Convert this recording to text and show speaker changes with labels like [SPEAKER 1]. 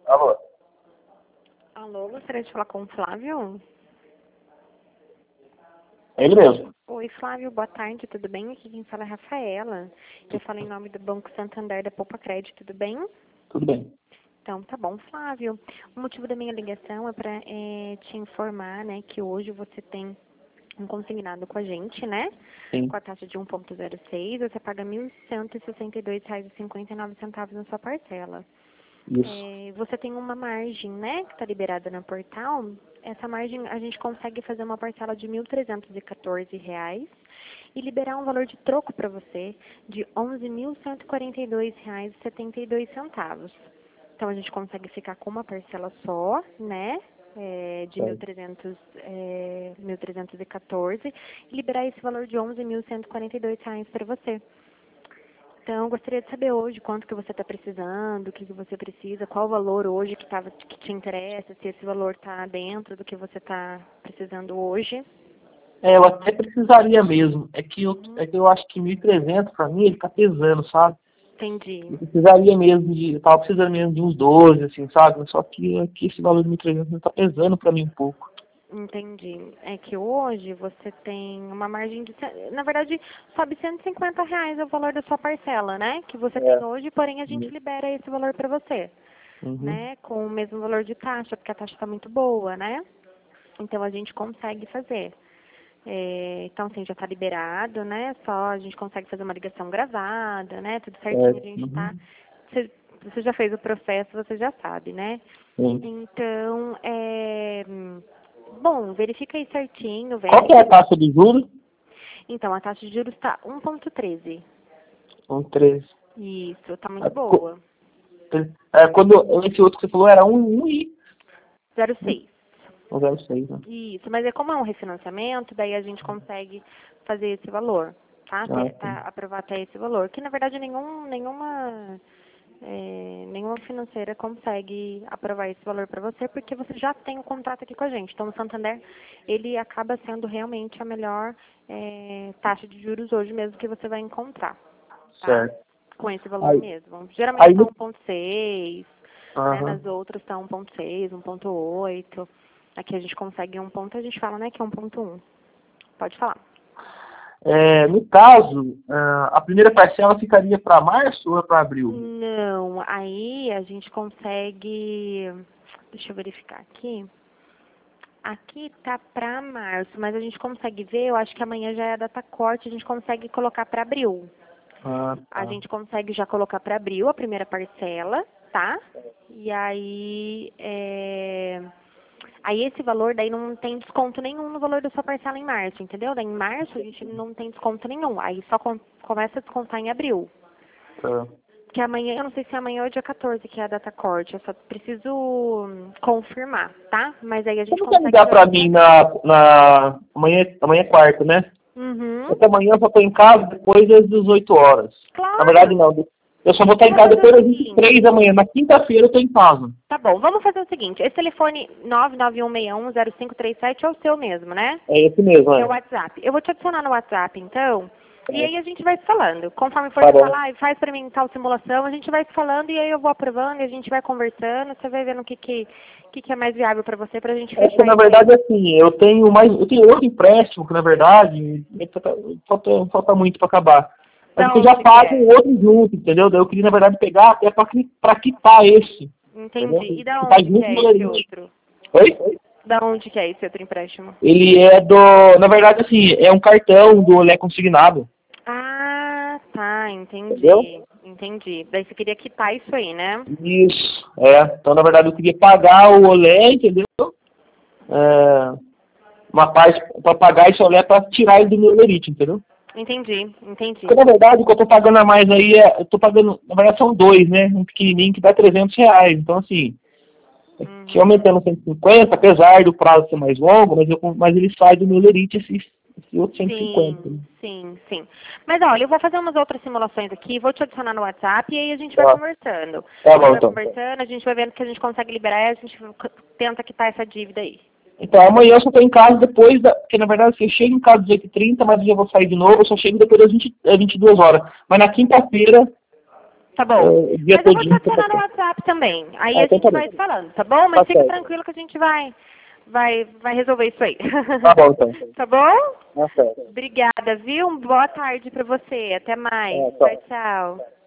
[SPEAKER 1] Alô?
[SPEAKER 2] Alô, gostaria de falar com o Flávio?
[SPEAKER 1] É ele mesmo.
[SPEAKER 2] Oi, Flávio, boa tarde, tudo bem? Aqui quem fala é a Rafaela. Eu falo em nome do Banco Santander da Poupa Crédito, tudo bem?
[SPEAKER 1] Tudo bem.
[SPEAKER 2] Então, tá bom, Flávio. O motivo da minha ligação é para te informar, né, que hoje você tem um consignado com a gente, né?
[SPEAKER 1] Sim.
[SPEAKER 2] Com a taxa de 1,06, você paga R$ 1.162,59 na sua parcela.
[SPEAKER 1] Isso.
[SPEAKER 2] Você tem uma margem, né, que está liberada no portal. Essa margem a gente consegue fazer uma parcela de R$ 1.314 e liberar um valor de troco para você de R$ 11.142,72. Então a gente consegue ficar com uma parcela só, né? De 1.314 e liberar esse valor de R$ 11.142 para você. Então, eu gostaria de saber hoje quanto que você está precisando, o que você precisa, qual o valor hoje que te interessa, se esse valor está dentro do que você está precisando hoje.
[SPEAKER 1] Eu até precisaria mesmo. É que eu acho que 1.300 para mim, ele tá pesando, sabe?
[SPEAKER 2] Entendi.
[SPEAKER 1] Eu precisaria mesmo eu tava precisando mesmo de uns 12, assim, sabe? Só que aqui esse valor de 1.300 não tá pesando para mim um pouco.
[SPEAKER 2] Entendi. É que hoje você tem uma margem de... Na verdade, sobe R$ 150 o valor da sua parcela, né? Que você tem hoje, porém a gente libera esse valor para você, né? Com o mesmo valor de taxa, porque a taxa está muito boa, né? Então a gente consegue fazer. Então, assim, já está liberado, né? Só a gente consegue fazer uma ligação gravada, né? Tudo certinho, a gente tá... Você já fez o processo, você já sabe, né?
[SPEAKER 1] Sim.
[SPEAKER 2] Então, bom, verifica aí certinho,
[SPEAKER 1] Qual que é a taxa de juros?
[SPEAKER 2] Então, a taxa de juros está 1,13.
[SPEAKER 1] 1,13.
[SPEAKER 2] Isso, está muito boa.
[SPEAKER 1] Quando esse outro que você falou era
[SPEAKER 2] 0,6.
[SPEAKER 1] 1,06, né?
[SPEAKER 2] Isso, mas como é um refinanciamento, daí a gente consegue fazer esse valor, tá? Aprovar até esse valor, que na verdade nenhuma financeira consegue aprovar esse valor para você, porque você já tem um contrato aqui com a gente. Então, o Santander, ele acaba sendo realmente a melhor taxa de juros hoje mesmo que você vai encontrar, tá?
[SPEAKER 1] Certo.
[SPEAKER 2] Com esse valor mesmo. Geralmente está 1,6, né? Nas outras está 1,6, 1,8. Aqui a gente consegue um ponto, a gente fala, né, que é 1,1. Pode falar.
[SPEAKER 1] No caso, a primeira parcela ficaria para março ou para abril?
[SPEAKER 2] Não, aí a gente consegue... Deixa eu verificar aqui. Aqui tá para março, mas a gente consegue ver, eu acho que amanhã já é a data corte, a gente consegue colocar para abril. A gente consegue já colocar para abril a primeira parcela, tá? E aí... Aí esse valor daí não tem desconto nenhum no valor da sua parcela em março, entendeu? Daí em março a gente não tem desconto nenhum. Aí só começa a descontar em abril. Que amanhã, eu não sei se é amanhã ou dia 14 que é a data corte. Eu só preciso confirmar, tá? Mas aí a gente consegue...
[SPEAKER 1] ligar para mim amanhã é quarta, né? Até amanhã eu só estou em casa depois das 18 horas.
[SPEAKER 2] Claro.
[SPEAKER 1] Na verdade não. Eu só vou estar em casa depois das 23 da manhã. Na quinta-feira eu estou em casa.
[SPEAKER 2] Tá bom, vamos fazer o seguinte. Esse telefone 991610537 é o seu mesmo, né?
[SPEAKER 1] É esse mesmo,
[SPEAKER 2] É o WhatsApp. Eu vou te adicionar no WhatsApp, então. E aí a gente vai se falando. Conforme for falar, faz pra mim tal simulação, a gente vai se falando e aí eu vou aprovando e a gente vai conversando. Você vai vendo o que é mais viável pra você, pra gente fechar.
[SPEAKER 1] Na verdade, assim, eu tenho outro empréstimo, que na verdade falta muito para acabar. Mas eu já pago o outro junto, entendeu? Daí eu queria, na verdade, pegar até para quitar esse.
[SPEAKER 2] Entendi.
[SPEAKER 1] Entendeu?
[SPEAKER 2] E da onde que é esse outro?
[SPEAKER 1] Oi?
[SPEAKER 2] Da onde que é esse outro empréstimo?
[SPEAKER 1] Ele é na verdade, assim, é um cartão do Olé Consignado.
[SPEAKER 2] Ah, tá, entendi.
[SPEAKER 1] Entendeu?
[SPEAKER 2] Entendi. Daí você queria quitar isso aí, né?
[SPEAKER 1] Isso, Então, na verdade, eu queria pagar o Olé, entendeu? Uma parte para pagar esse Olé para tirar ele do meu lerite, entendeu?
[SPEAKER 2] Entendi.
[SPEAKER 1] Porque, na verdade, o que eu tô pagando a mais aí eu tô pagando, na verdade, são dois, né? Um pequenininho que dá R$ 300. Então, assim, que aumentando 150, apesar do prazo ser mais longo, mas ele sai do meu lerite esse outro 150.
[SPEAKER 2] Sim. Mas olha, eu vou fazer umas outras simulações aqui, vou te adicionar no WhatsApp e aí a gente vai conversando.
[SPEAKER 1] Tá bom, então.
[SPEAKER 2] Conversando, a gente vai vendo que a gente consegue liberar e a gente tenta quitar essa dívida aí.
[SPEAKER 1] Então, amanhã eu só tô em casa depois porque na verdade eu chego em casa às 8h30, mas eu já vou sair de novo, eu só chego depois das 22 horas. Mas na quinta-feira
[SPEAKER 2] Tá bom.
[SPEAKER 1] o dia
[SPEAKER 2] Mas eu vou te
[SPEAKER 1] todinho.
[SPEAKER 2] adicionar no WhatsApp também. Aí a
[SPEAKER 1] então
[SPEAKER 2] gente
[SPEAKER 1] tá
[SPEAKER 2] vai
[SPEAKER 1] bom.
[SPEAKER 2] se falando, tá bom? Mas
[SPEAKER 1] Tá
[SPEAKER 2] fica
[SPEAKER 1] certo.
[SPEAKER 2] tranquilo que a gente vai resolver isso aí.
[SPEAKER 1] Tá bom, então.
[SPEAKER 2] Tá bom?
[SPEAKER 1] Tá certo.
[SPEAKER 2] Obrigada, viu? Boa tarde pra você. Até mais.
[SPEAKER 1] Tchau.
[SPEAKER 2] Tchau, tchau.